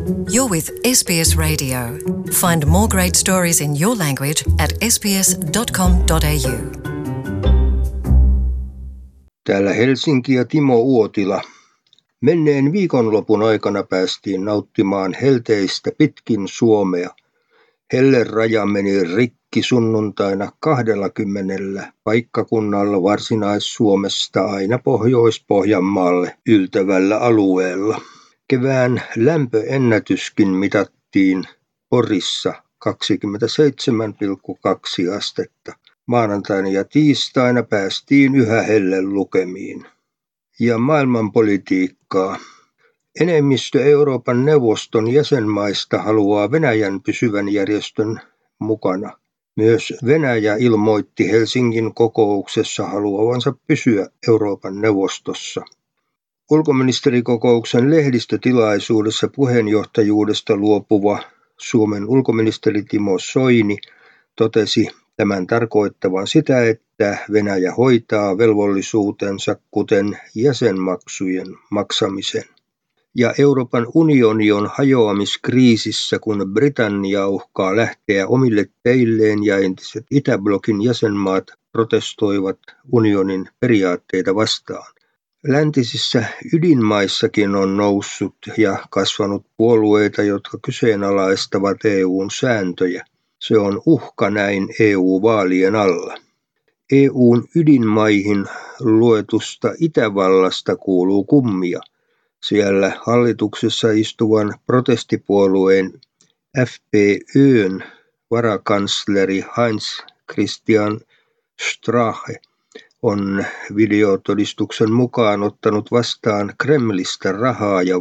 You're with SBS Radio. Find more great stories in your language at sbs.com.au. Täällä Helsinki ja Timo Uotila. Menneen viikonlopun aikana päästiin nauttimaan helteistä pitkin Suomea. Helleraja meni rikki sunnuntaina 20 paikkakunnalla Varsinais-Suomesta aina Pohjois-Pohjanmaalle yltävällä alueella. Kevään lämpöennätyskin mitattiin Porissa 27,2 astetta. Maanantaina ja tiistaina päästiin yhä hellelukemiin. Ja maailmanpolitiikkaa. Enemmistö Euroopan neuvoston jäsenmaista haluaa Venäjän pysyvän järjestön mukana. Myös Venäjä ilmoitti Helsingin kokouksessa haluavansa pysyä Euroopan neuvostossa. Ulkoministerikokouksen lehdistötilaisuudessa puheenjohtajuudesta luopuva Suomen ulkoministeri Timo Soini totesi tämän tarkoittavan sitä, että Venäjä hoitaa velvollisuutensa, kuten jäsenmaksujen maksamisen. Ja Euroopan unioni on hajoamiskriisissä, kun Britannia uhkaa lähteä omille teilleen ja entiset Itäblokin jäsenmaat protestoivat unionin periaatteita vastaan. Läntisissä ydinmaissakin on noussut ja kasvanut puolueita, jotka kyseenalaistavat EU:n sääntöjä. Se on uhka näin EU-vaalien alla. EU:n ydinmaihin luetusta Itävallasta kuuluu kummia. Siellä hallituksessa istuvan protestipuolueen FPÖn varakansleri Heinz Christian Strache on videotodistuksen mukaan ottanut vastaan Kremlistä rahaa ja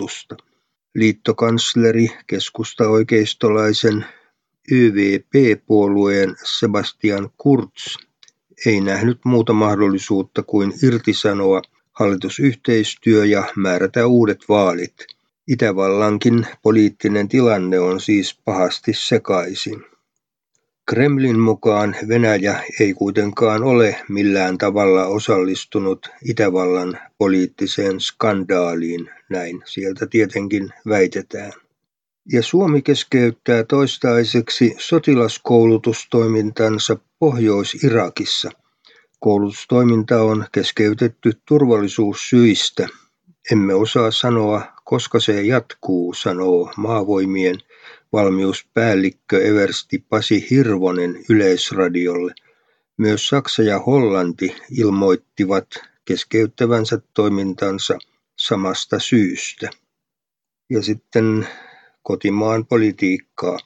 vaikutusta. Keskusta-oikeistolaisen ÖVP-puolueen Sebastian Kurz ei nähnyt muuta mahdollisuutta kuin irtisanoa hallitusyhteistyö ja määrätä uudet vaalit. Itävallankin poliittinen tilanne on siis pahasti sekaisin. Kremlin mukaan Venäjä ei kuitenkaan ole millään tavalla osallistunut Itävallan poliittiseen skandaaliin, näin sieltä tietenkin väitetään. Ja Suomi keskeyttää toistaiseksi sotilaskoulutustoimintansa Pohjois-Irakissa. Koulutustoiminta on keskeytetty turvallisuussyistä. Emme osaa sanoa, koska se jatkuu, sanoo Maavoimien valmiuspäällikkö eversti Pasi Hirvonen Yleisradiolle. Myös Saksa ja Hollanti ilmoittivat keskeyttävänsä toimintansa samasta syystä. Ja sitten kotimaan politiikkaa.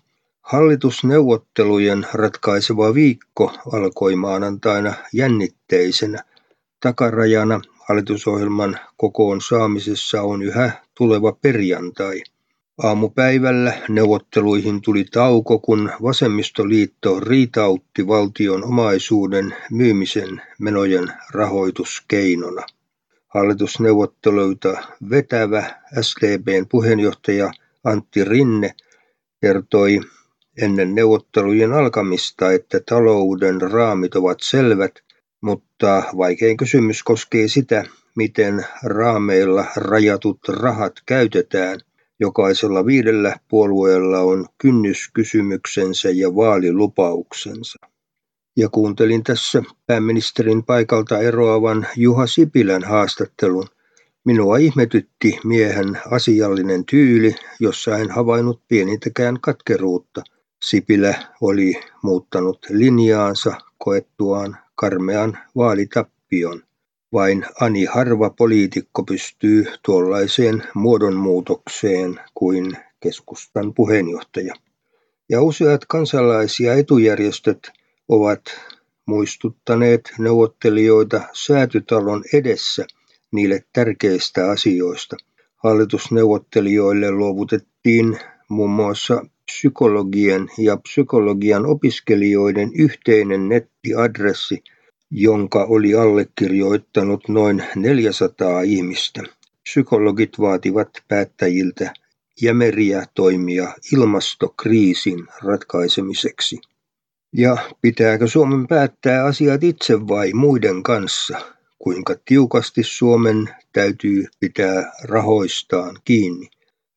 Hallitusneuvottelujen ratkaiseva viikko alkoi maanantaina jännitteisenä. Takarajana hallitusohjelman kokoon saamisessa on yhä tuleva perjantai. Aamupäivällä neuvotteluihin tuli tauko, kun Vasemmistoliitto riitautti valtion omaisuuden myymisen menojen rahoituskeinona. Hallitusneuvotteluita vetävä SDP:n puheenjohtaja Antti Rinne kertoi ennen neuvottelujen alkamista, että talouden raamit ovat selvät, mutta vaikein kysymys koskee sitä, miten raameilla rajatut rahat käytetään. Jokaisella 5 puolueella on kynnyskysymyksensä ja vaalilupauksensa. Ja kuuntelin tässä pääministerin paikalta eroavan Juha Sipilän haastattelun. Minua ihmetytti miehen asiallinen tyyli, jossa en havainnut pienintäkään katkeruutta. Sipilä oli muuttanut linjaansa koettuaan karmean vaalitappion. Vain ani harva poliitikko pystyy tuollaiseen muodonmuutokseen kuin keskustan puheenjohtaja. Ja useat kansalais- ja etujärjestöt ovat muistuttaneet neuvottelijoita Säätytalon edessä niille tärkeistä asioista. Hallitusneuvottelijoille luovutettiin muun muassa psykologien ja psykologian opiskelijoiden yhteinen nettiadressi, jonka oli allekirjoittanut noin 400 ihmistä. Psykologit vaativat päättäjiltä jämeriä toimia ilmastokriisin ratkaisemiseksi. Ja pitääkö Suomen päättää asiat itse vai muiden kanssa? Kuinka tiukasti Suomen täytyy pitää rahoistaan kiinni?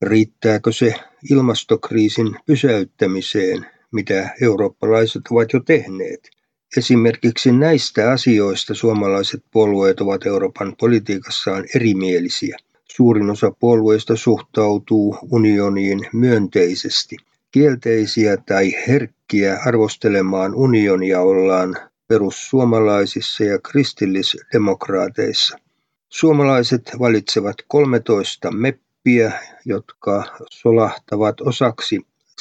Riittääkö se ilmastokriisin pysäyttämiseen, mitä eurooppalaiset ovat jo tehneet? Esimerkiksi näistä asioista suomalaiset puolueet ovat Euroopan politiikassaan erimielisiä. Suurin osa puolueista suhtautuu unioniin myönteisesti. Kielteisiä tai herkkiä arvostelemaan unionia ollaan perussuomalaisissa ja kristillisdemokraateissa. Suomalaiset valitsevat 13 meppiä, jotka solahtavat osaksi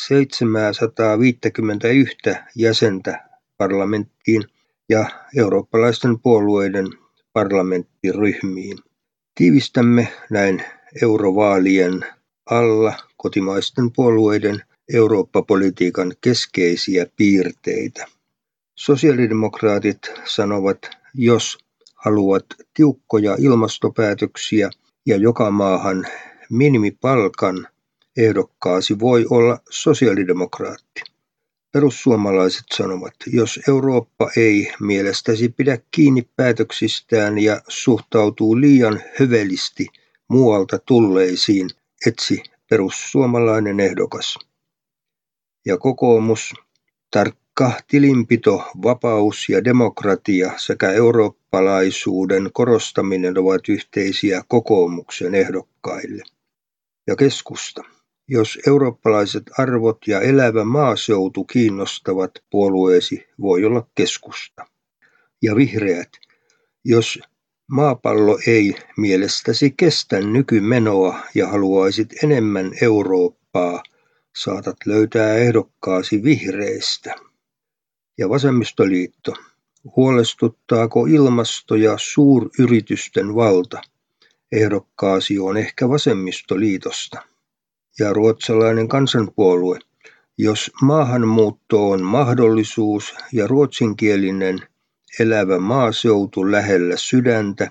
751 jäsentä parlamenttiin ja eurooppalaisten puolueiden parlamenttiryhmiin. Tiivistämme näin eurovaalien alla kotimaisten puolueiden Eurooppa-politiikan keskeisiä piirteitä. Sosiaalidemokraatit sanovat, jos haluat tiukkoja ilmastopäätöksiä ja joka maahan minimipalkan, ehdokkaasi voi olla sosiaalidemokraatti. Perussuomalaiset sanovat, jos Eurooppa ei mielestäsi pidä kiinni päätöksistään ja suhtautuu liian hövelisti muualta tulleisiin, etsi perussuomalainen ehdokas. Ja kokoomus, tarkka tilinpito, vapaus ja demokratia sekä eurooppalaisuuden korostaminen ovat yhteisiä kokoomuksen ehdokkaille. Ja keskusta. Jos eurooppalaiset arvot ja elävä maaseutu kiinnostavat puolueesi, voi olla keskusta. Ja vihreät. Jos maapallo ei mielestäsi kestä nykymenoa ja haluaisit enemmän Eurooppaa, saatat löytää ehdokkaasi vihreistä. Ja vasemmistoliitto. Huolestuttaako ilmasto ja suuryritysten valta? Ehdokkaasi on ehkä vasemmistoliitosta. Ja ruotsalainen kansanpuolue. Jos maahanmuutto on mahdollisuus ja ruotsinkielinen elävä maaseutu lähellä sydäntä,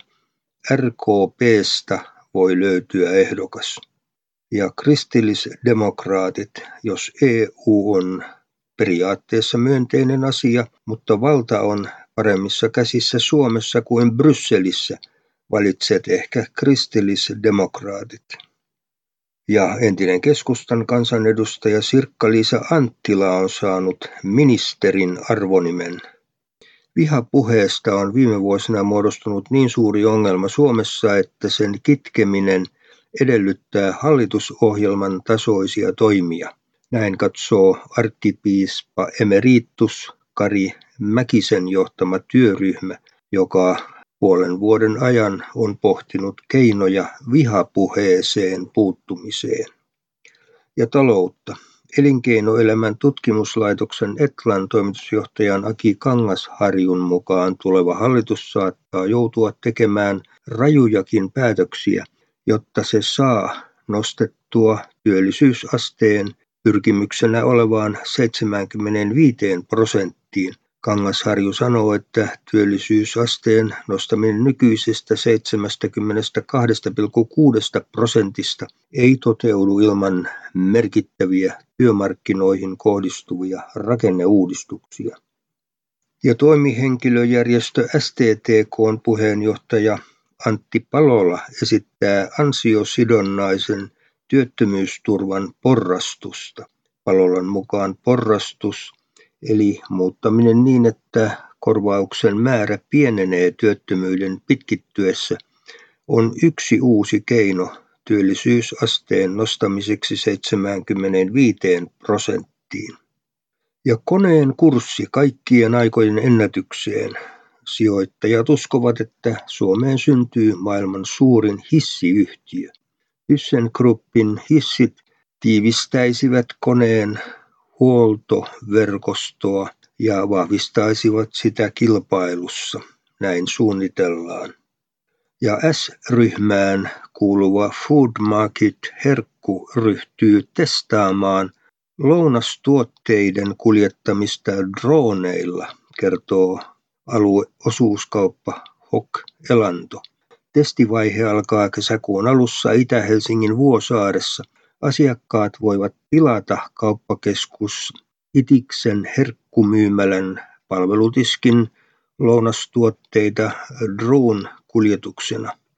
RKP:stä voi löytyä ehdokas. Ja kristillisdemokraatit, jos EU on periaatteessa myönteinen asia, mutta valta on paremmissa käsissä Suomessa kuin Brysselissä, valitset ehkä kristillisdemokraatit. Ja entinen keskustan kansanedustaja Sirkka-Liisa Anttila on saanut ministerin arvonimen. Vihapuheesta on viime vuosina muodostunut niin suuri ongelma Suomessa, että sen kitkeminen edellyttää hallitusohjelman tasoisia toimia. Näin katsoo arkkipiispa emeritus Kari Mäkisen johtama työryhmä, joka puolen vuoden ajan on pohtinut keinoja vihapuheeseen puuttumiseen. Ja taloutta. Elinkeinoelämän tutkimuslaitoksen Etlan toimitusjohtajan Aki Kangasharjun mukaan tuleva hallitus saattaa joutua tekemään rajujakin päätöksiä, jotta se saa nostettua työllisyysasteen pyrkimyksenä olevaan 75%. Kangasharju sanoo, että työllisyysasteen nostaminen nykyisestä 72,6% ei toteudu ilman merkittäviä työmarkkinoihin kohdistuvia rakenneuudistuksia. Ja toimihenkilöjärjestö STTK:n puheenjohtaja Antti Palola esittää ansiosidonnaisen työttömyysturvan porrastusta. Palolan mukaan porrastus eli muuttaminen niin, että korvauksen määrä pienenee työttömyyden pitkittyessä, on yksi uusi keino työllisyysasteen nostamiseksi 75%. Ja koneen kurssi kaikkien aikojen ennätykseen. Sijoittajat uskovat, että Suomeen syntyy maailman suurin hissiyhtiö. ThyssenKruppin hissit tiivistäisivät koneen huoltoverkostoa ja vahvistaisivat sitä kilpailussa. Näin suunnitellaan. Ja S-ryhmään kuuluva Food Market Herkku ryhtyy testaamaan lounastuotteiden kuljettamista droneilla, kertoo alueosuuskauppa HOK Elanto. Testivaihe alkaa kesäkuun alussa Itä-Helsingin Vuosaaressa. Asiakkaat voivat tilata kauppakeskus Itiksen herkkumyymälän palvelutiskin lounastuotteita drone-kuljetuksena.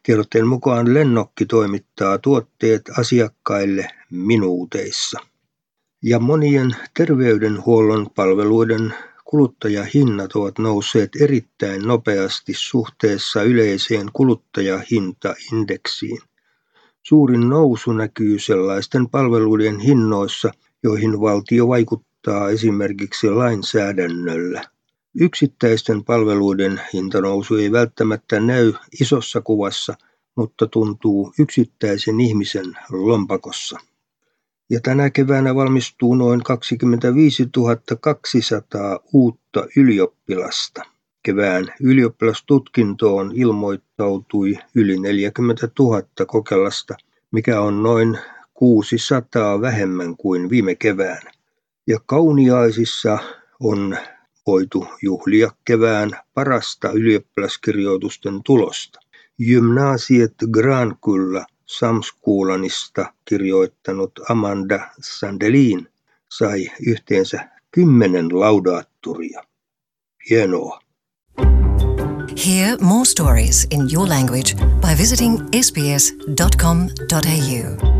Tiedotteen mukaan lennokki toimittaa tuotteet asiakkaille minuuteissa. Ja monien terveydenhuollon palveluiden kuluttajahinnat ovat nousseet erittäin nopeasti suhteessa yleiseen kuluttajahintaindeksiin. Suurin nousu näkyy sellaisten palveluiden hinnoissa, joihin valtio vaikuttaa esimerkiksi lainsäädännöllä. Yksittäisten palveluiden hintanousu ei välttämättä näy isossa kuvassa, mutta tuntuu yksittäisen ihmisen lompakossa. Ja tänä keväänä valmistuu noin 25 200 uutta ylioppilasta. Kevään ylioppilastutkintoon ilmoittautui yli 40 000 kokelasta, mikä on noin 600 vähemmän kuin viime keväänä. Ja Kauniaisissa on voitu juhlia kevään parasta ylioppilaskirjoitusten tulosta. Gymnasiet Grankulla Samskolanista kirjoittanut Amanda Sandelin sai yhteensä 10 laudaattoria. Hienoa. Hear more stories in your language by visiting sbs.com.au.